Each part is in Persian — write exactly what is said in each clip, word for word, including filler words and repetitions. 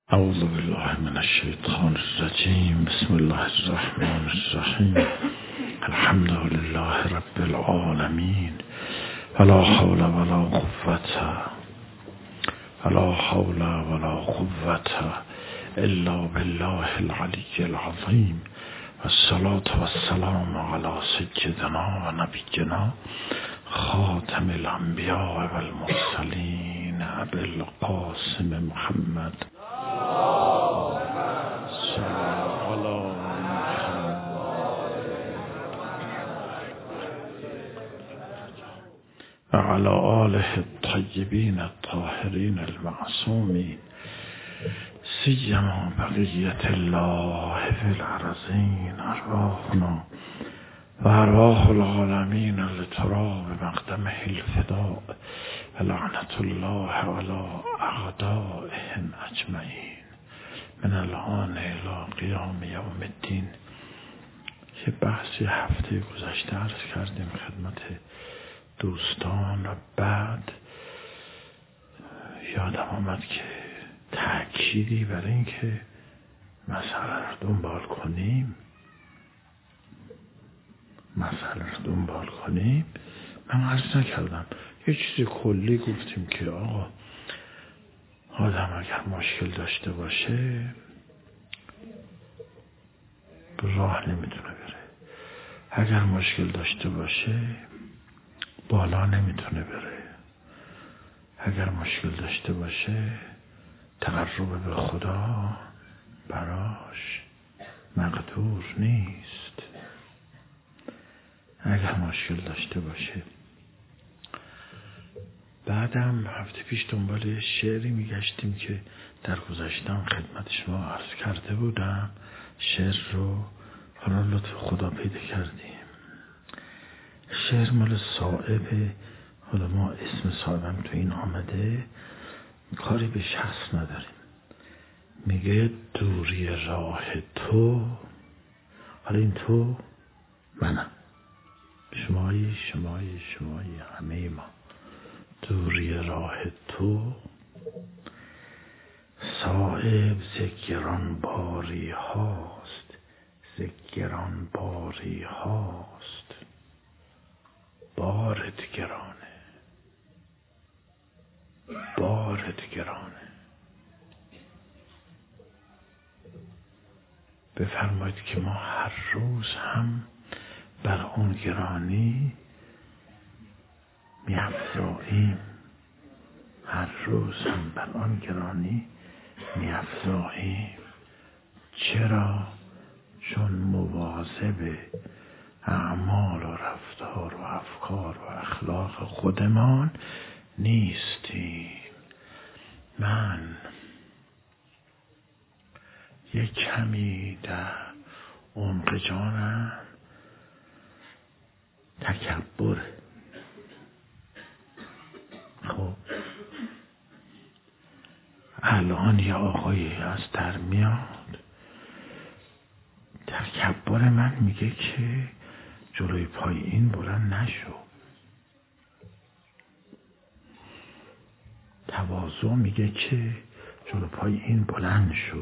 اعوذ بالله من الشیطان الرجیم. بسم الله الرحمن الرحیم. الحمد لله رب العالمین. ولا حول ولا قوة ولا حول ولا قوة الا بالله العلی العظیم. والصلاة والسلام على سیدنا و نبینا خاتم الانبیاء والمرسلین ابی القاسم محمد وعلى آله الطيبين الطاهرين المعصومين سيما بقية الله في الأرضين أرواحنا وأرواح العالمين لتراب مقدمه الفداء ولعنة الله على أعدائهم أجمعين من الآن إلى قیام یوم الدین. یه بحثی هفته گذشته عرض کردیم خدمت دوستان و بعد یادم آمد که تأکیدی برای این که مسئله رو دنبال کنیم مسئله رو دنبال کنیم من عرض نکردم. یه چیزی کلی گفتیم که آقا آدم اگر مشکل داشته باشه راه نمیتونه بره، اگر مشکل داشته باشه بالا نمیتونه بره، اگر مشکل داشته باشه تقرب به خدا براش مقدور نیست. اگر مشکل داشته باشه. بعدم هفته پیش دنبال شعری میگشتیم که در گذشتم خدمت شما عرض کرده بودم. شعر رو حالا لطف خدا پیدا کردیم. شعر مال صائب، حالا ما اسم صاحبم تو این آمده، کاری به شخص نداریم. میگه دوری راه تو، حالا این تو منم، شمایی شمایی شمایی همه ما. دوری راه تو صائب زگران باری هاست، زگران باری هاست، بارت گرانه، بارت گرانه. بفرمایید که ما هر روز هم بر اون گرانی می‌افزاییم، هر روز هم بر آن گرانی می‌افزاییم. چرا؟ چون مواظب اعمال و رفتار و افکار و اخلاق خودمان نیستیم. من یک کمی در عمق جانم تکبر. خب الان یه آقایی از در میاد، تکبر من میگه که جلوی پای این بلند نشو، تواضع میگه که جلوی پای این بلند شو،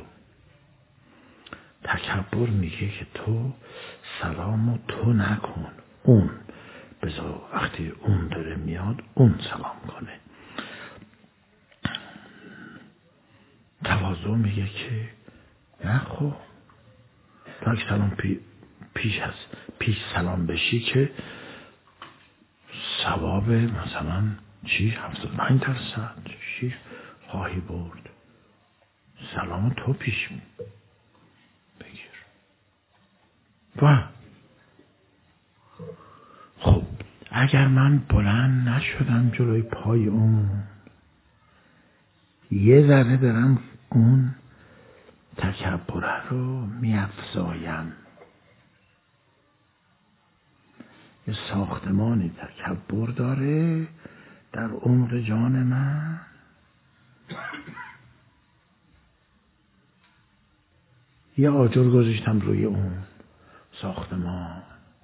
تکبر میگه که تو سلامو تو نکن، اون بذار وقتی اون داره میاد اون سلام کنه. تواضع میگه که نه خب تو اگه سلام پی پیش هست پیش سلام بشی که ثواب مثلا چی هفتاد و پنج درصد چی خواهی برد. سلام تو پیش می بگیر. و خب اگر من بلند نشدم جلوی پای اون، یه ذره دارم اون تکبره رو می‌افزایم. یه ساختمانی تکبر داره در عمق جان من، یه آجر گذاشتم روی اون ساختمان،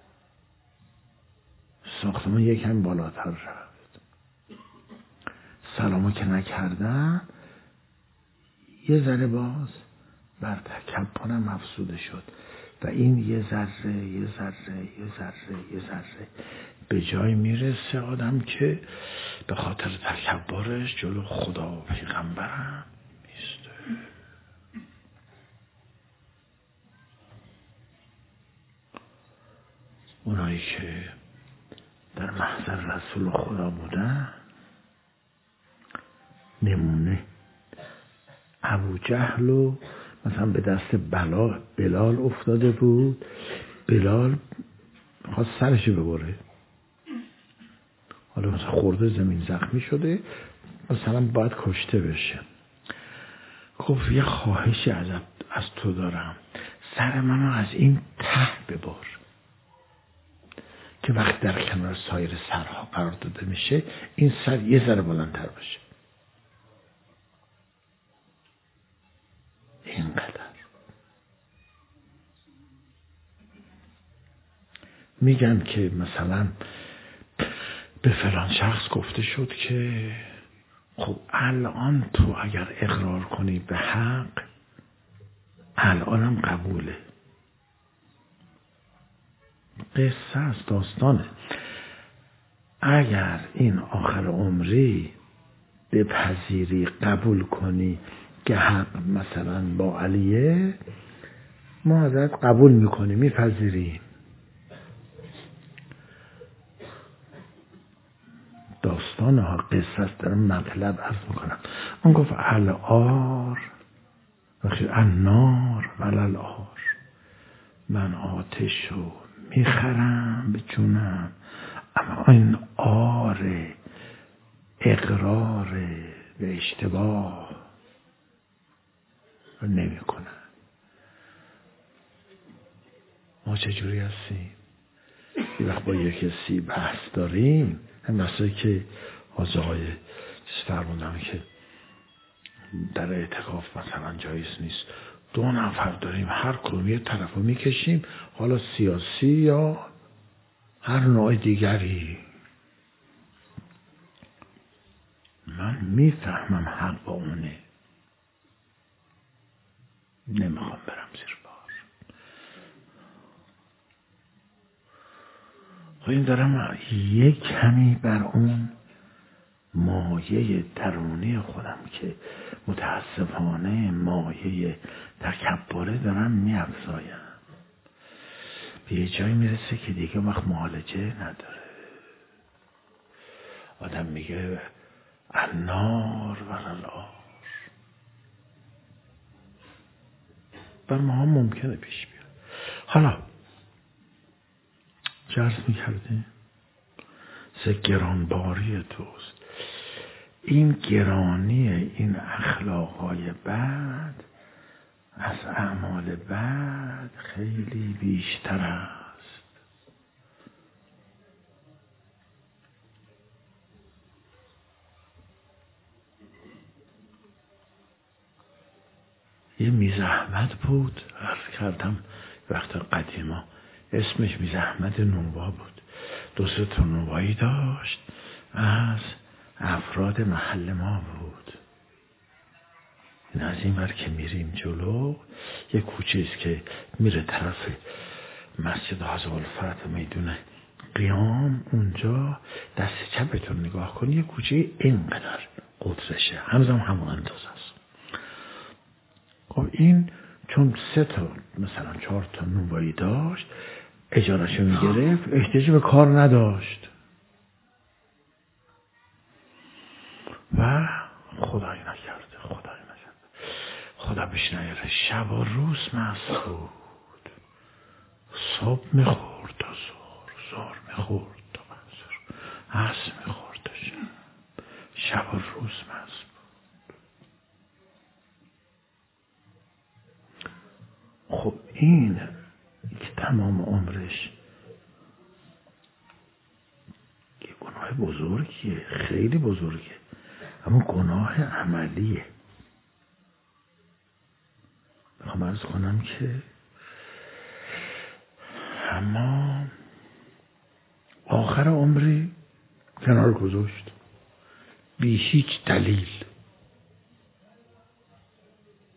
ساختمان یکم بالاتر رفت. سلامو که نکردم یه ذره باز بر تکبرم افزوده شد و این یه ذره یه ذره یه ذره یه ذره به جای میرسه آدم که به خاطر تکبرش جلو خدا و پیغمبرم میسته. اونایی که در محضر رسول خدا بودن، نمونه ابو جهل و مثلا به دست بلال بلال افتاده بود، بلال خواست سرشو ببره، حالا مثلا خورده زمین زخمی شده، مثلا باید کشته بشه. گفت یه خواهشی از از تو دارم، سر منو از این ته ببر که وقت در کنار سایر سرها قرار داده میشه این سر یه ذره بلندتر باشه. اینقدر میگن که مثلا به فلان شخص گفته شد که خب الان تو اگر اقرار کنی به حق الانم قبوله. قصه است، داستانه. اگر این آخر عمری بپذیری قبول کنی که حق مثلا با علیه، ما ازت قبول میکنیم، میپذیریم. داستان ها قصه است، دارم مطلب عرض میکنم. اون گفت الار النار وللآر، من آتش رو میخرم به جونم، اما این آر اقرار به اشتباه رو نمی کنم. ما چجوری هستیم؟ یه وقت با یک کسی بحث داریم، هم بحثایی که از آقای چیز فرموندم که در اعتکاف مثلا جایز نیست، دو نفر داریم هر کدوم یه طرف رو میکشیم، حالا سیاسی یا هر نوع دیگری. من میفهمم حق با اونه، نمیخوام برم زیر بار. خب این دارم یک کمی بر اون مایه درونی خودم که متاسفانه مایه تکبره دارم میافزایم. به یه جایی میرسه که دیگه وقت معالجه نداره. آدم میگه النار وللآر. بر ما هم ممکنه پیش بیاد. حالا جرس میکردیم سه گرانباری توست. این گرانی این اخلاقهای بد از اعمال بد خیلی بیشتر است. یه میز احمد بود، عرض کردم وقت قدیما اسمش میز احمد نوبا بود. دو سه تا نوبایی داشت، از افراد محل ما بود. این از این ور که میریم جلو یه کوچه است که میره طرف مسجد حضرت الفتح میدون قیام، اونجا دست چپتون نگاه کنی یه کوچه اینقدر قطرشه، همزم همون اندازه است. خب این چون سه تا مثلا چهار تا نوبایی داشت، اجارهشو میگرفت، احتیاجی به کار نداشت و خدایی نکرده خدایی نکرده خدا بهش نیاره، شب و روز مست بود. صبح میخورد تا ظهر، ظهر میخورد تا عصر، عصر میخورد تا شب، شب و روز مست بود. خب این که تمام عمرش یه گناه بزرگیه، خیلی بزرگه، اما گناه عملیه. میخوام عرض کنم که اما آخر عمری کنار گذاشت بی هیچ دلیل.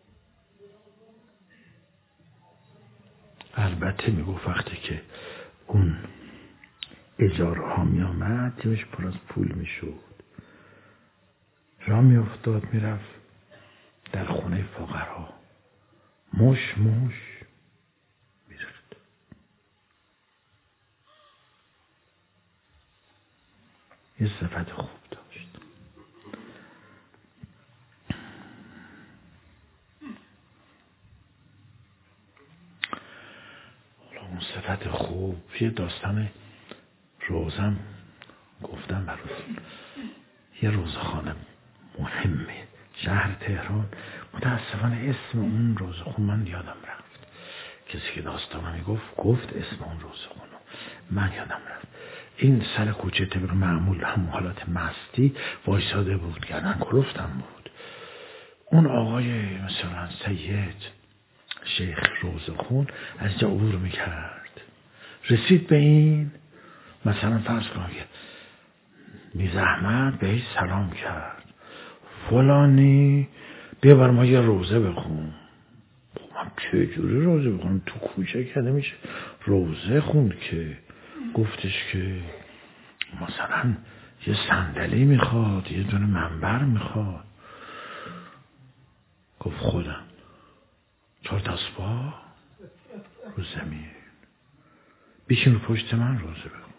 البته میگفت وقتی که اون اجاره ها می آمد جیبش پر از پول میشد، راه می افتاد میرفت در خونه فقرا مش مش میرفت. یه صفت خوب داشت. اون صفت خوب یه داستان روزم گفتم براتون. یه روزخانه مهمه شهر تهران، متاسفانه اسم اون روزخون من یادم رفت. کسی که داستانو میگفت گفت اسم اون روزخونو من یادم رفت. این سر کوچه طبق معمول هم حالت مستی وایساده بود، گردن کلفتم بود. اون آقای مثلا سید شیخ روزخون از جا عبور میکرد، رسید به این مثلا فرض کن که میز احمد بهش سلام کرد، فلانی بیا بر ما یه روزه بخون. من چه جوری روزه بخونم؟ تو کوچه که نمیشه روزه خوند که. گفتش که مثلا یه صندلی میخواد، یه دونه منبر میخواد. گفت خودم چهار دست پا رو زمین بیشین رو پشت من روزه بخون.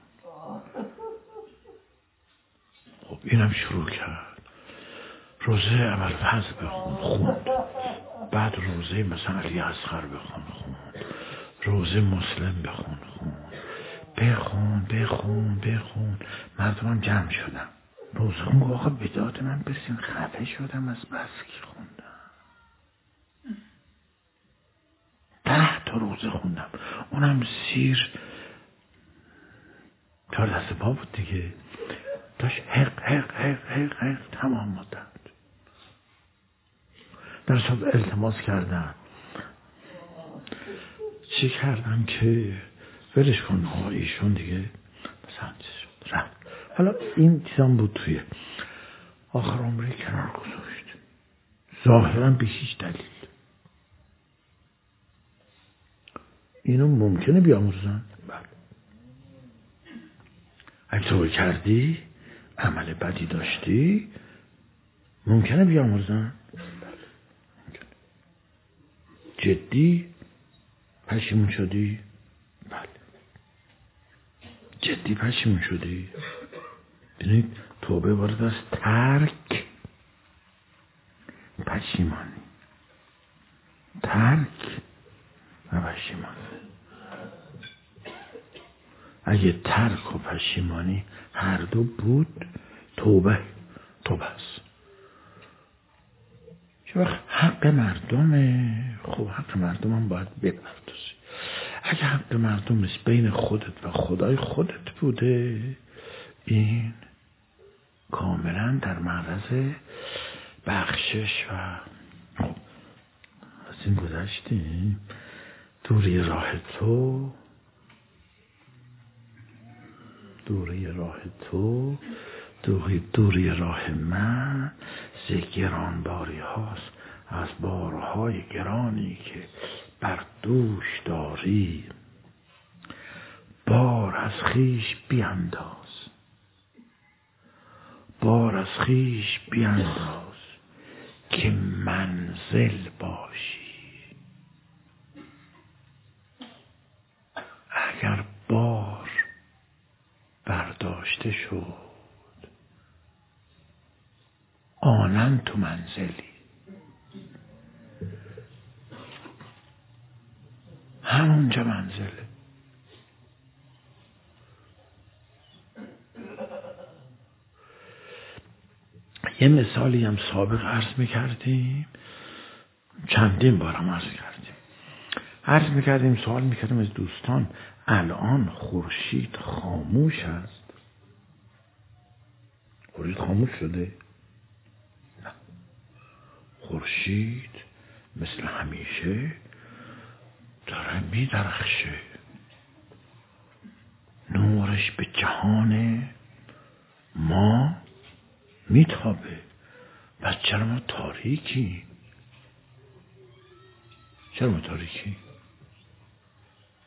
خب اینم شروع کرد روزه اول فضل بخون، خوند. بعد روزه مثلا علی اصغر بخون، خوند. روزه مسلم بخون، خوند. بخون بخون بخون. مردمم جمع شدم. روزه خون گفت آقا بداد من برسیم، خفه شدم از بس که خوندم. ده تا روزه خوندم، اونم سیر چهار دست پا بود دیگه، داشت حق حق حق حق حق تمام مدت. در صبح التماس کردم، چی کردم که ولش کن ها ایشون دیگه مثلا شد رفت. حالا این چیزام بود توی آخر عمری کنار گذاشت، ظاهرا به هیچ دلیل. اینو ممکنه بیاموزن؟ بله. اگه توبه کردی عمل بدی داشتی ممکنه بیاموزن؟ جدی پشیمون شدی؟ بله. جدی پشیمون شدی؟ ببینید توبه وارد از ترک پشیمانی، ترک و پشیمانی. اگه ترک و پشیمانی هر دو بود توبه توبه است. چه وقت حق مردمه، خب حق مردم هم باید بپردازی. اگه حق مردم است بین خودت و خدای خودت بوده، این کاملا در معرض بخشش و خب از این گذشتیم. دوری راه تو دوری راه تو دوری, دوری راه من ز گرانباری هاست، از بارهای گرانی که بر دوش داری. بار از خیش بینداز، بار از خیش بینداز که منزل باشی. اگر بار برداشته شد آنن تو منزلی. همونجا منزله. یه مثالی هم سابق عرض میکردیم، چندین بارم عرض کردیم. عرض میکردیم سوال میکردیم از دوستان الان خورشید خاموش است؟ خورشید خاموش شده؟ نه. خورشید مثل همیشه داره میدرخشه، نورش به جهان ما میتابه. بس چرا ما تاریکی؟ چرا ما تاریکی؟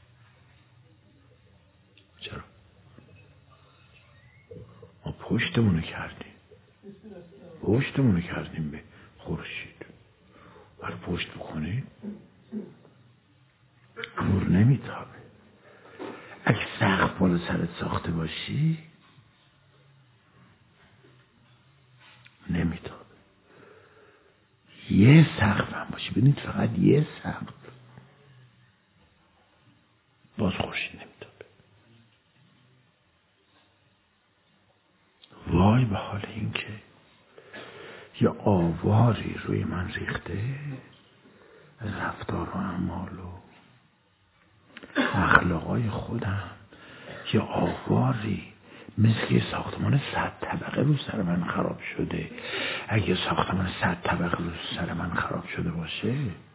پشتمونو کردیم پشتمونو کردیم به خورشید. بر پشت بکنید نور نمیتابه. اگه سقف بالا سرت ساخته باشی نمیتابه. یه سقف هم باشه، ببینید فقط یه سقف، باز خورشید نمیتابه. وای به حال این که یه آواری روی من ریخته از رفتار و اعمال و اخلاقای خودم، یه آواری مثل یه ساختمان صد طبقه رو سر من خراب شده. اگه ساختمان صد طبقه رو سر من خراب شده باشه،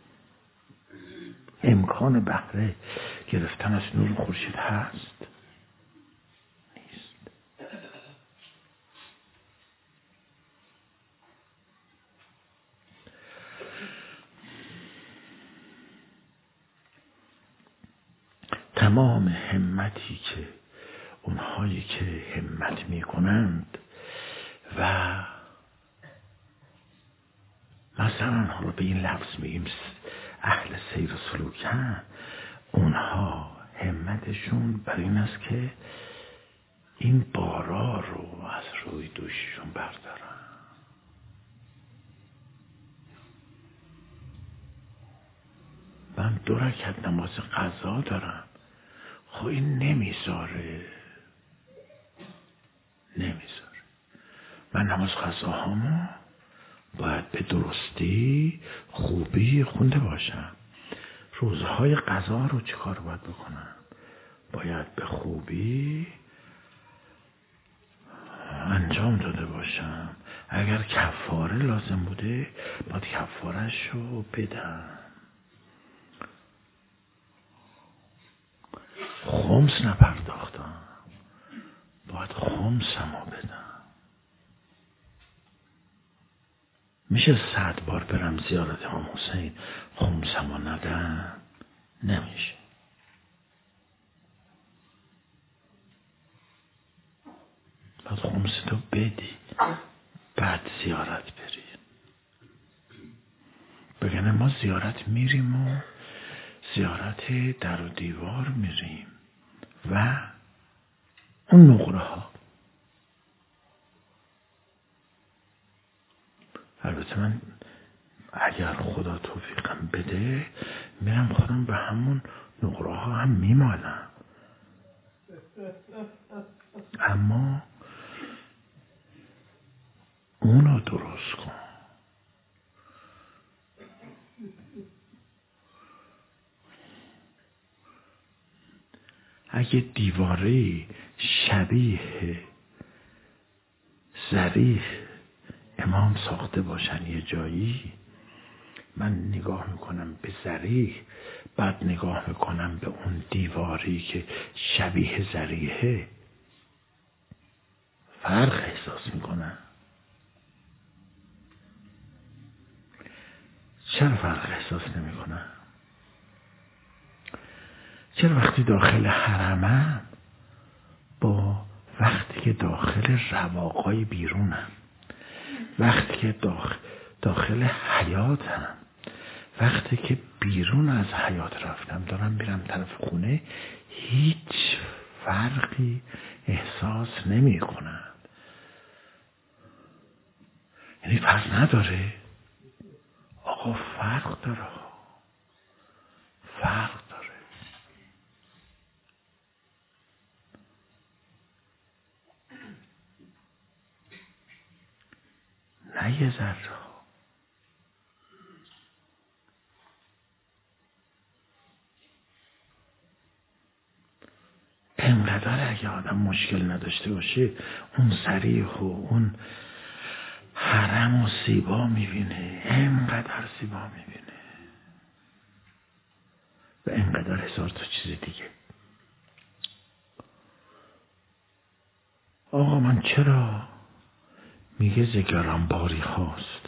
امکان بهره گرفتن از نور خورشید هست؟ نیست. تمام همتی که اونهایی که همت میکنند و مثلا حالا به این لفظ میگیم اهل سیر و سلوکن، اونها همتشون بر این است که این بارا رو از روی دوششون بردارن. من دو رکعت نماز قضا دارم، خب این نمیذاره نمیذاره من نماز قضاهامو باید به درستی خوبی خونده باشم. روزهای قضا رو چه کار باید بکنم؟ باید به خوبی انجام داده باشم. اگر کفاره لازم بوده باید کفارش رو بدم. خمس نپرداختم باید خمسمو بدم. میشه صد بار برم زیارت امام حسین خمسمو ندم؟ نمیشه. باید خمستو بدی بعد زیارت بری. بگنه ما زیارت میریم و زیارت در و دیوار میریم و اون نقره ها. البته من اگر خدا توفیقم بده میرم خودم به همون نقره ها هم میمالم، اما اونو درست کن. اگه دیواره شبیه ضریح امام ساخته باشن یه جایی، من نگاه میکنم به ضریح، بعد نگاه میکنم به اون دیواری که شبیه ضریحه، فرق احساس میکنم. چرا فرق احساس نمیکنم؟ چرا وقتی داخل حرمم با وقتی که داخل رواقای بیرونم، وقتی که داخل, داخل حیاتم، وقتی که بیرون از حیات رفتم دارم میرم طرف خونه، هیچ فرقی احساس نمی کنم؟ یعنی فرق نداره؟ آقا فرق داره، فرق داره. نه یه ذره. اینقدر اگه آدم مشکل نداشته باشه اون صریح و اون حرم و زیبا میبینه، اینقدر زیبا میبینه و اینقدر هزار تا چیز دیگه. آقا من چرا میگه زگرم باری خواست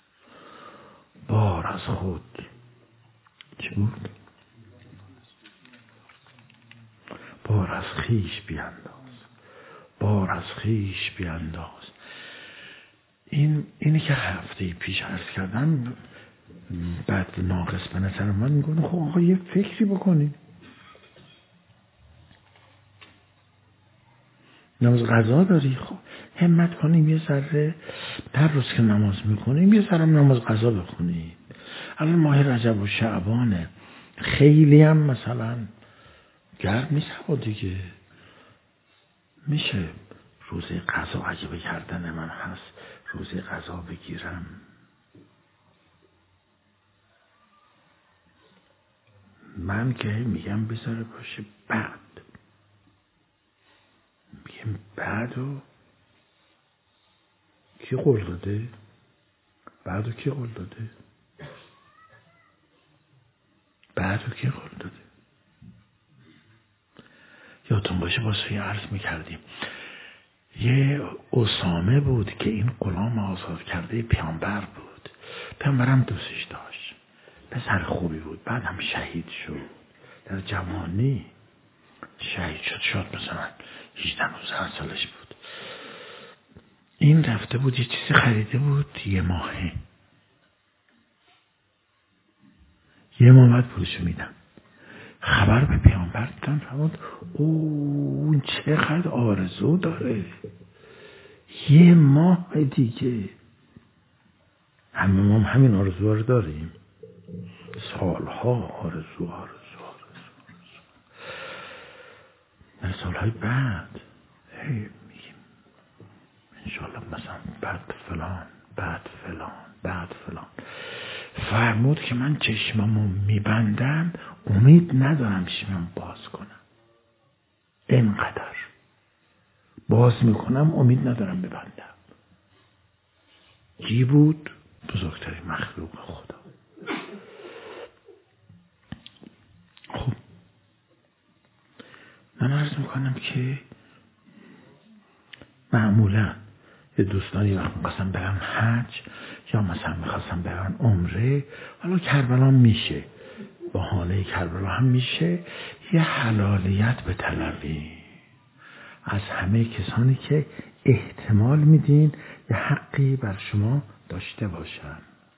بار از خود چی بود؟ بار از خیش بیانداز، بار از از خیش بیانداز. این اینی که هفته پیش عرض کردم بعد ناقص به نظر من میگونه خب آقا یه فکری بکنید. نماز قضا داری، خب همت کنیم یه ذره هر روز که نماز میکنیم یه ذره نماز قضا بخونیم. الان ماه رجب و شعبانه، خیلی هم مثلا گرم نیست هوا دیگه، میشه روزه قضا اگه به گردن من هست روزه قضا بگیرم. من که میگم بذاره باشه بعد، میگم بعدو کی قول داده؟ بعدو کی قول داده؟ بعدو کی قول داده؟ یادتون باشه واسه یه عرض میکردیم یه اسامه بود که این غلام آزاد کرده پیامبر بود، پیامبرم دوستش داشت، پسر خوبی بود، بعد هم شهید شد در جوانی شهید شد، شد مثلا هجده نوزده سالش بود. این رفته بود یه چیزی خریده بود یه ماهه، یه ماه بعد پولشو میدم. خبر به پیامبر دادن، فرمود اون چقدر آرزو داره، یه ماه دیگه. همه ما همین آرزو رو داریم، سالها آرزو آرزو آرزو آرزو. در سالهای بعد هی میگیم انشالله مثلا بعد فلان بعد فلان بعد فلان. فرمود که من چشممو میبندم امید ندارم چشمم باز کنم، اینقدر باز میکنم امید ندارم ببندم. کی بود؟ بزرگترین مخلوق خدا. خب من عرض میکنم که معمولا یه دوستانی وقت میخواستم برن حج یا مثلا میخواستم برن عمره، حالا کربلا میشه، بهانه کربلا هم میشه، یه حلالیت به طلبی از همه کسانی که احتمال میدین یه حقی بر شما داشته باشن.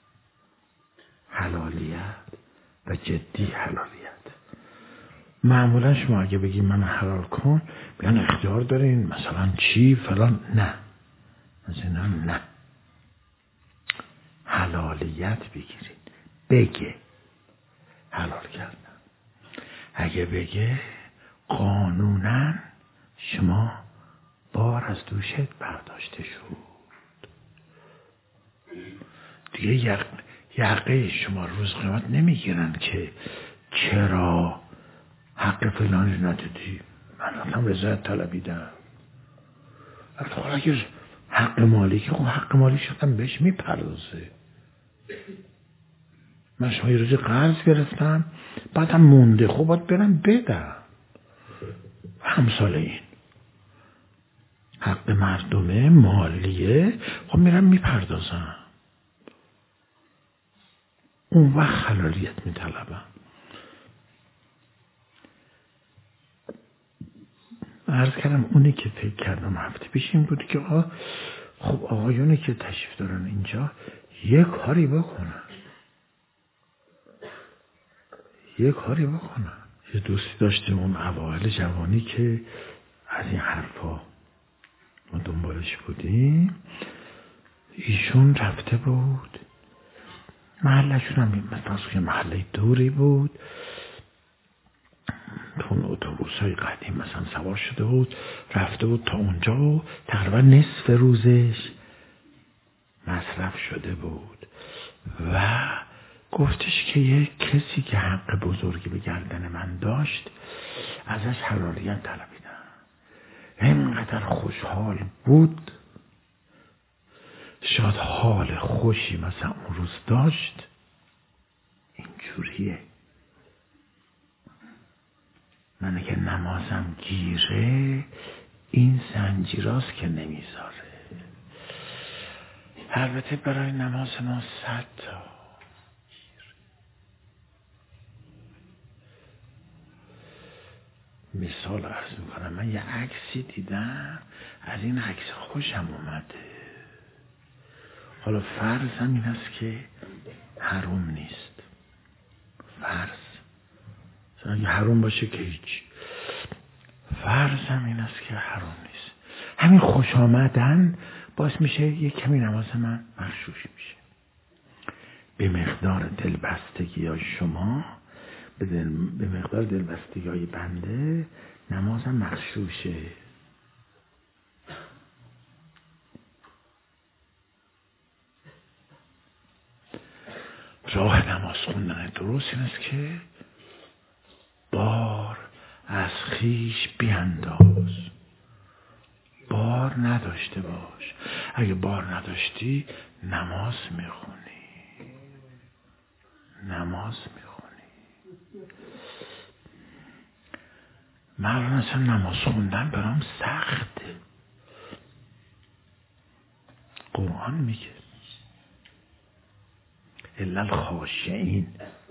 حلالیت و جدی حلالیت. معمولا شما اگه بگی من حلال کن بیان اختیار دارین مثلا چی فلان، نه مثلا نه، حلالیت بگیرین. بگه حلال کردن، اگه بگه قانونا شما بار از دوشت برداشته شد دیگه. یقه شما روز قیامت نمیگیرن که چرا حق فلانی ندادی، من رفتم رضایت طلبیدم. اگر حق مالی که خب حق مالی شدم بهش میپردازه. من شما یه روزی قرض گرفتم بعدم مونده، خب باید برم بدم. همسال این حق مردمه مالیه، خب میرم میپردازم، اون وقت حلالیت میطلبم. عرض کردم اونی که فکر کردم هفته پیش این بود که آقا خب آقایونی که تشریف دارن اینجا یه کاری بکنن، یه کاری بکنن. یه دوستی داشتیم اون اوائل جوانی که از این حرفا ما دنبالش بودیم، ایشون رفته بود محلشون هم مثلا که محله دوری بود، تو اون اتوبوس های قدیم مثلا سوار شده بود رفته بود تا اونجا و تقریبا نصف روزش مصرف شده بود و گفتش که یه کسی که حق بزرگی به گردن من داشت ازش حلالیت طلبیدم. اینقدر خوشحال بود، شاید حال خوشی مثلا اون روز داشت. اینجوریه من اگه نمازم گیره این زنجیراست که نمیذاره. البته برای نماز ما صد تا مثال عرض میکنم. من یه عکسی دیدم، از این عکس خوشم اومده. حالا فرضم این است که حرام نیست. فرض اگه حرام باشه که هیچ. فرضم این است که حرام نیست. همین خوش آمدن باعث میشه یه کمی نماز من مغشوش میشه. به مقدار دلبستگی های شما، به, دل... به مقدار دلبستگی های بنده نمازم مغشوشه. راه نماز خوندن درست این است که بار از خیش بیانداز. بار نداشته باش. اگه بار نداشتی نماز میخونی. نماز میخونی. من اصلا نماز خوندن برام سخته. قرآن میگه الا الخاشعین،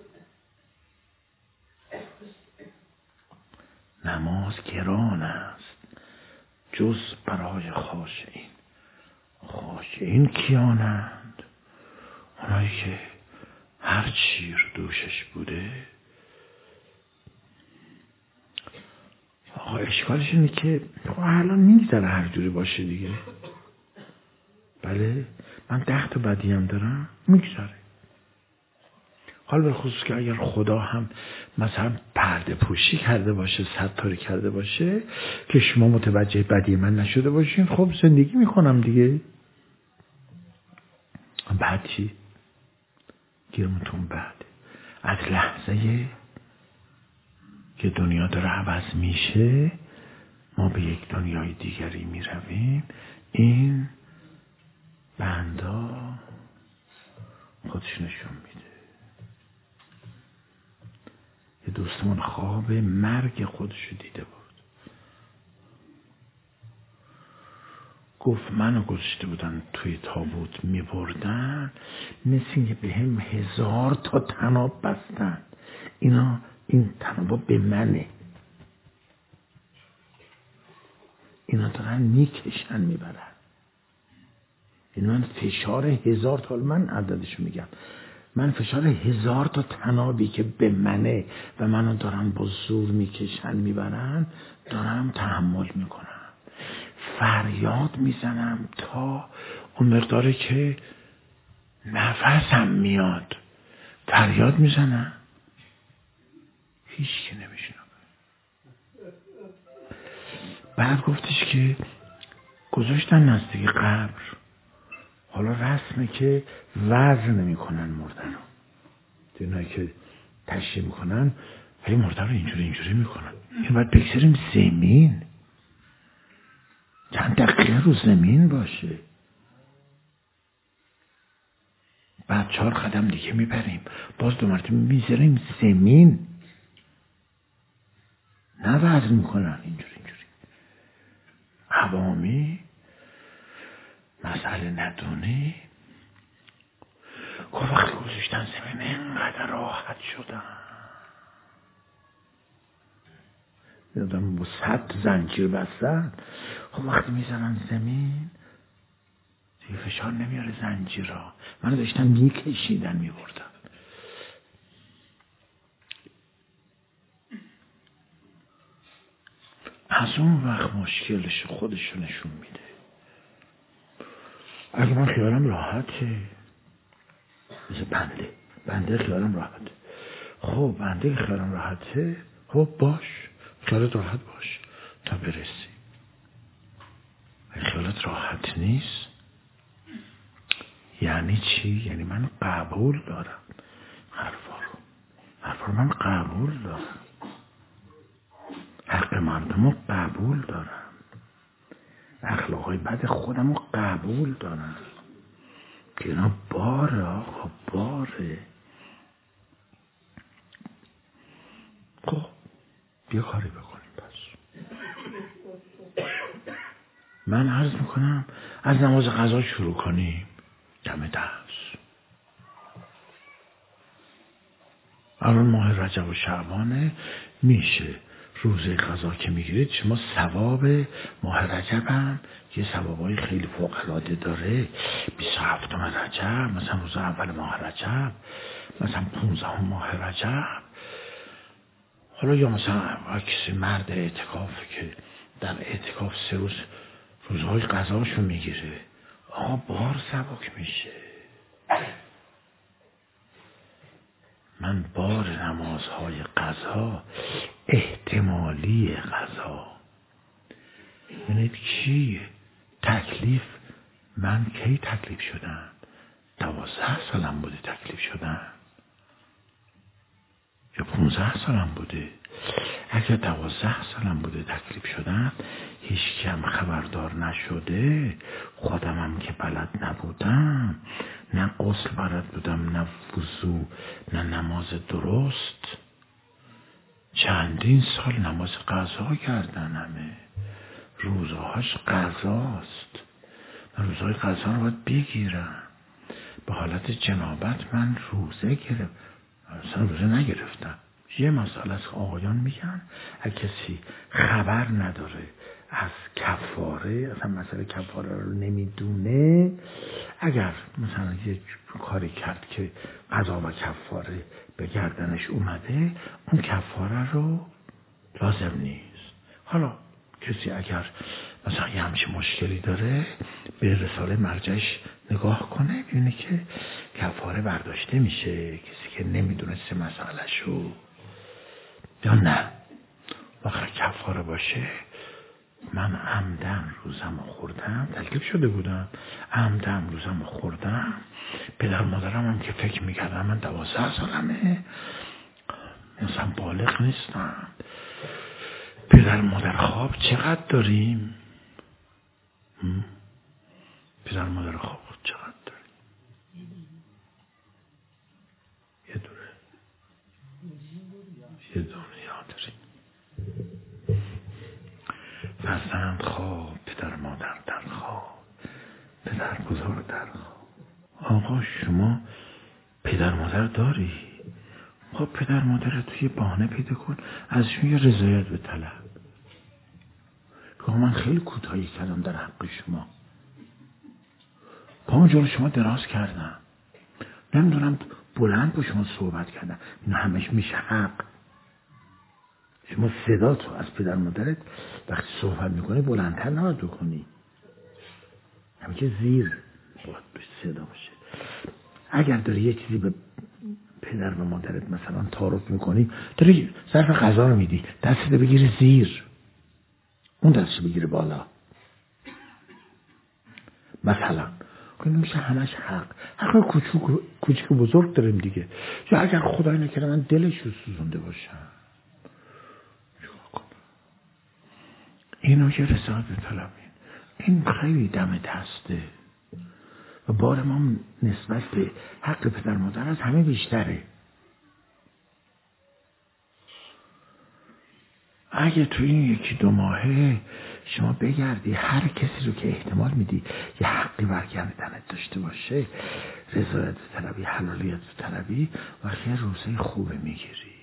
نماز گران است جز برای خاشعین. خاشعین کیانند؟ اونایی که هر چی رو دوشش بوده. آقا اشکالش اینه که الان میگذره هر جوری باشه دیگه. بله من ده تا بدی هم دارم میگذره. حال به خصوص که اگر خدا هم مثلا پرده پوشی کرده باشه، ستاره کرده باشه که شما متوجه بدی من نشده باشین، خب زندگی میکنم دیگه. بعد چی؟ گیرمتون بعد از لحظه که دنیا داره عوض میشه ما به یک دنیای دیگری میرویم. این بندا خودش نشون میده. یه دوستمون خواب مرگ خودشو دیده بود. گفت منو گذاشته بودن توی تابوت میبردن، مثل اینکه به هم هزار تا طناب بستن. اینا این طنابا به منه، اینا دارن میکشن میبرن. این من فشار هزار تا، من عددشو میگم، من فشار هزار تا طنابی که به منه و منو دارن با زور میکشن میبرن دارم تحمل میکنم. فریاد میزنم تا اون مقداری که نفسم میاد. فریاد میزنم هیچ که نمیشنم. بعد گفتش که گذاشتن نزدیک قبر. حالا رسمه که وزن نمی کنن مردن رو. اینایی که تشریح میکنن ولی مردن رو اینجوری اینجوری میکنن. این باید بگذاریم زمین، چند دقیقه رو زمین باشه. بعد چهار قدم دیگه میبریم، باز دو مرتبه میذاریم زمین. نه وزن میکنن اینجوری اینجوری. عوامی مسئله ندونی. که وقتی گذاشتن زمین اینقدر راحت شدن. یادم با صد زنجیر بستن. خب وقتی میزنن زمین دیگه فشار نمیاره زنجیر را. منو داشتن میکشیدن میبردن. از اون وقت مشکلش خودشو نشون میده. اگه من خیالم راحته، مثل بنده بنده خیالم راحته. خب بنده خیالم راحته، خب باش خیالت راحت باش تا برسی. اگه خیالت راحت نیست یعنی چی؟ یعنی من قبول دارم حرفا رو. حرفا رو من قبول دارم. حق مردم رو قبول دارم. اخلاقای بد خودم رو قبول دارم که اینا باره. آقا باره. خب بیا کاری بکنیم. پس من عرض میکنم از نماز قضا شروع کنیم. دم دست الان ماه رجب و شعبانه میشه روزه قضا که میگیرید شما ثواب ماه رجب هم یه ثوابای خیلی فوق العاده داره. بیست و هفتم رجب مثلا روز اول ماه رجب، مثلا پانزدهم ماه رجب. حالا یا مثلا کسی مرد اعتکاف که در اعتکاف سه روز روزهای قضاشو میگیره، آقا بار سبک میشه. من بار نمازهای قضا، احتمالی قضا، ببینید کی تکلیف، من کی تکلیف شدم؟ دوازده سالم بوده تکلیف شدم یا پونزده سالم بوده. اگر دوازده سالم بوده تکلیف شدم، هیچ کم خبردار نشده، خودمم که بلد نبودم، نه غسل بلد بودم، نه وضو، نه نماز درست، چندین سال نماز قضا کردن. همه روزهاش قضاست، من روزهای قضا رو باید بگیرم. به حالت جنابت من روزه گرفتم، اصلا روزه نگرفتم. یه مسئله از آقایان میگن اگه کسی خبر نداره از کفاره، اصلا مسئله کفاره رو نمیدونه، اگر مثلا یه کاری کرد که قضا و کفاره به گردنش اومده، اون کفاره رو لازم نیست. حالا کسی اگر مثلا یه همچین مشکلی داره، به رساله مرجعش نگاه کنه، ببینه که کفاره برداشته میشه. کسی که نمیدونسته مسئله شو یا نه وقت کفاره باشه. من عمدن روزم خوردم، تکلیف شده بودم، عمدن روزم خوردم. پدر مادرم هم که فکر میکردم من دوازده سالمه، مثلا بالغ نیستم. پدر مادر خواب چقدر داریم؟ پدر مادر خواب چقدر داریم؟ یه دوره یه دنیا داریم. فرزند خواب، پدر مادر در خواب، پدر بزرگ در خواب. آقا شما پدر مادر داری؟ خب پدر مادر توی بهانه پیدا کن، ازشون یه رضایت به طلب. که من خیلی کوتاهی کردم در حق شما، پامو جلو شما دراز کردم، نمیدونم بلند با شما صحبت کردم. اینا همش میشه حق. شما صدا تو از پدر مادرت وقتی صحبت میکنی بلندتر نباید بکنی، همین که زیر باید صدا باشه. اگر داری یه چیزی به پدر و مادرت مثلا تعارف میکنی، داری ظرف غذا رو میدی، دستت بگیری زیر، اون دستش بگیره بالا مثلا. کنیم میشه همش حق. حق کوچیک کوچیک بزرگ داریم دیگه. یا اگر خدای نکرده من دلش رو سوزونده باشم، اینو که رسالت بطلبین. این خیلی دم دسته و بار ما نسبت به حق پدر مادر از همه بیشتره. اگه تو این یکی دو ماهه شما بگردی هر کسی رو که احتمال میدی یه حقی برگردنت داشته باشه، رضایت طلبی، حلالیت طلبی، و خیلی روزه خوبه میگیری.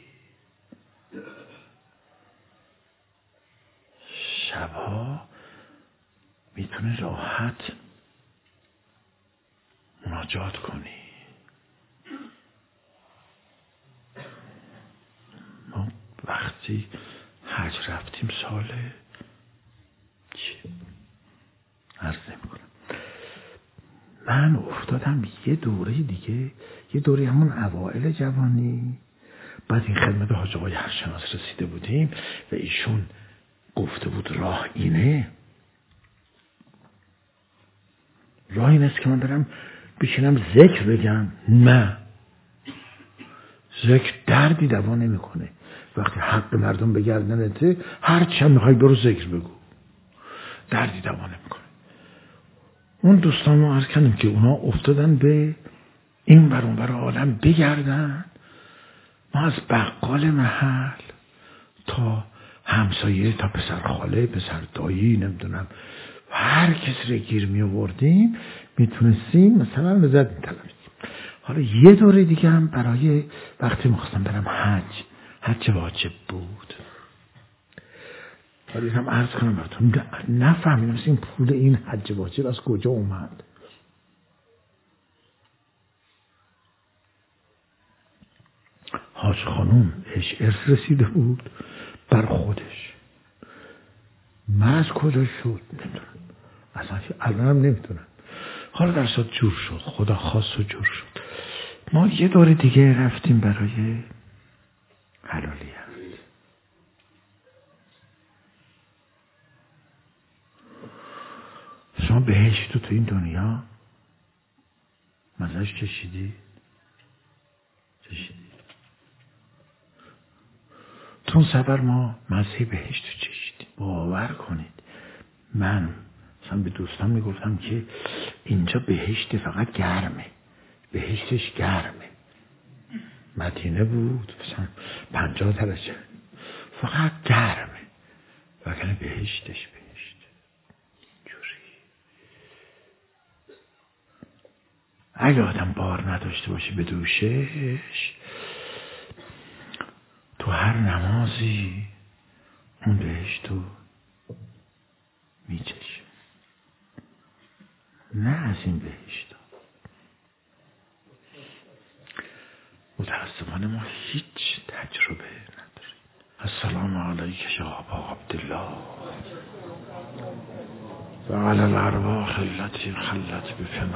شبها میتونی راحت مناجات کنی. ما وقتی حج رفتیم سال چی عرض نمی کنم، من افتادم یه دوره دیگه، یه دوره همون اوائل جوانی. بعد این خدمت حاج آقای هرشناس رسیده بودیم و ایشون گفته بود راه اینه، راه این است که من برم بشینم ذکر بگم. نه، ذکر دردی دوا نمیکنه. وقتی حق مردم به گردنته، هر چی هم میخوای برو ذکر بگو، دردی دوا نمیکنه. اون دوستان ما عرض کردم که اونا افتادن به این ور اون ور عالم بگردن. ما از بقال محل تا همسایه، تا پسر خاله، پسر دایی، نمیدونم هر کسی رو گیر می آوردیم، میتونستیم مثلا لذت می‌طلبیدیم. حالا یه دوره دیگه هم برای وقتی میخواستم برم حج، حج واجب بود، ولی هم عرض کنم براتون نفهمیدم این پول این حج واجب از کجا اومد. حاج خانوم بهش ارث رسیده بود بر خودش. من از کجا شد نمیدونم، اصلا الانم نمیدونم. حالا در صورت جور شد، خدا خواست و جور شد. ما یه دور دیگه رفتیم برای حلالیت. شما بهشت تو این دنیا مزهش کشیدی؟ کشیدی؟ تو سفر ما مزه بهشت رو چشیدیم. باور کنید من مثلا به دوستان میگفتم که اینجا بهشت فقط گرمه، بهشتش گرمه. مدینه بود مثلا پنجاه درجه فقط گرمه، وگرنه بهشتش بهشت جوری. اگه آدم بار نداشته باشه به دوشش، تو هر نمازی اون بهشتو میچشه. نه از این بهشت متاسفانه ما هیچ تجربه نداریم. السلام علیک یا ابا عبدالله و علی الارواح التي خلت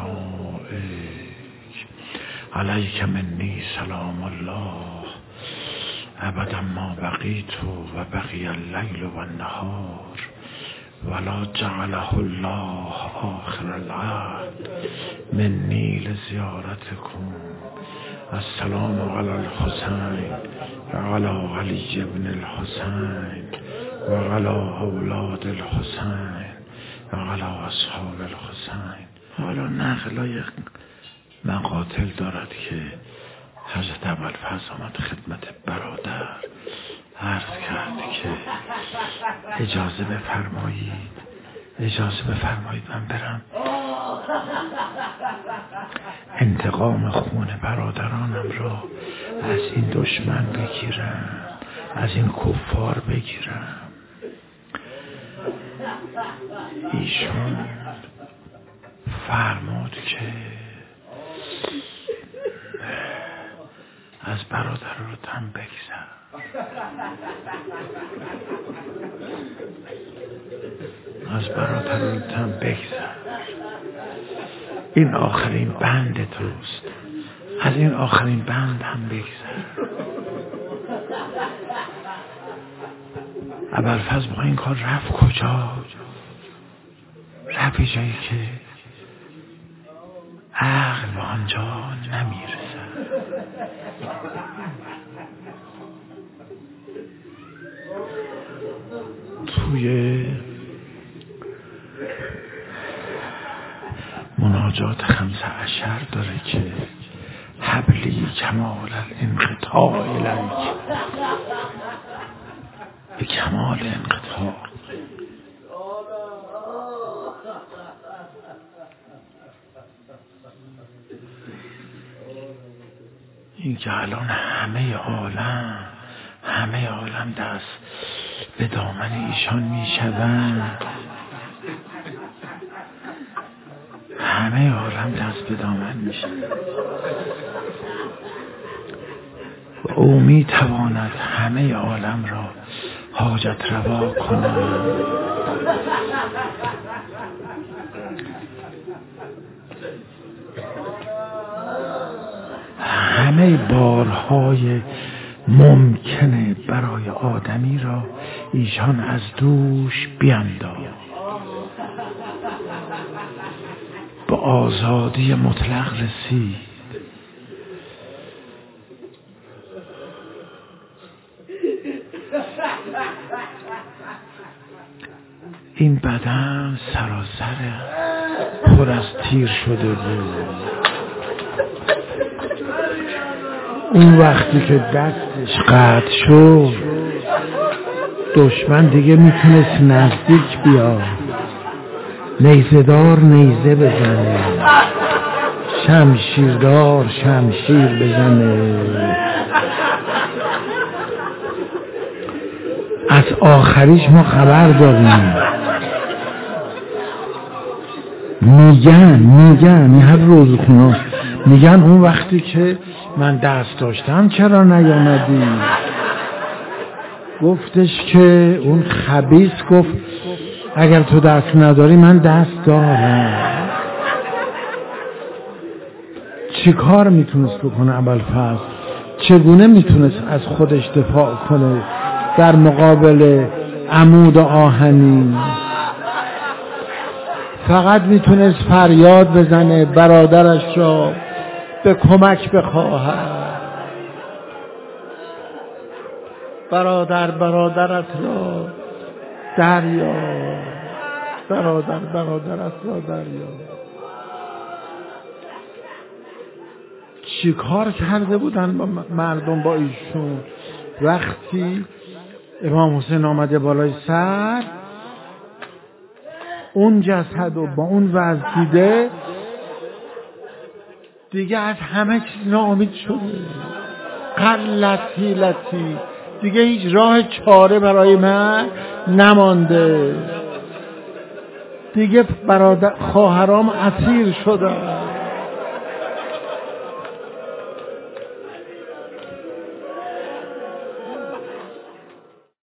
بفنائک علیک منی سلام الله ابدا ما بقیت و بقی اللیل و النهار ولا جعله الله آخر العهد منی لزیارتکم. السلام علی الحسین و علی علی ابن الحسین و علی اولاد الحسین و علی اصحاب الحسین. حالا نقلای مقاتل دارد که حضرت ابوالفضل آمد خدمت برادر عرض کرد که اجازه بفرمایید اجازه بفرمایید من برم انتقام خون برادرانم را از این دشمن بگیرم، از این کفار بگیرم. ایشون فرمود که از برادراتم بگذر. از برادراتم بگذر. این آخرین بند توست، از این آخرین بند هم بگذر. ابوالفضل با این کار رفت کجا؟ رفت جایی که عقل به آنجا نمیرسه. توی مناجات خمسه عشر داره که حبلی کمال الانقطاع الیک، به کمال انقطاع. این که الان همه عالم همه عالم دست به دامن ایشان می شوند، همه عالم دست به دامن می شوند و او می تواند همه عالم را حاجت روا کند. همه بارهای ممکنه برای آدمی را ایشان از دوش بینداز، به آزادی مطلق رسید. این بدن سراسر پر از تیر شده بود. اون وقتی که دستش قطع شد دشمن دیگه میتونست نزدیک بیاد، نیزه‌دار نیزه بزنه، شمشیردار شمشیر بزنه. از آخریش ما خبر داریم. میگن میگن هر روز خوناش میگن اون وقتی که من دست داشتم چرا نیامدی؟ گفتش که اون خبیث گفت اگر تو دست نداری من دست دارم. چی کار میتونست بکنه ابوالفضل؟ چگونه میتونست از خودش دفاع کنه در مقابل عمود آهنی؟ فقط میتونست فریاد بزنه برادرش را به کمک بخواهد. برادر برادرت را دریاب، برادر برادرت را دریاب. چی کار کرده بودن با مردم با ایشون؟ وقتی امام حسین آمده بالای سر اون جسد و با اون وضع دیده دیگه از همه چیز ناامید شده. قلت حیلتی، دیگه هیچ راه چاره برای من نمانده. دیگه برادر خواهرام اسیر شدن.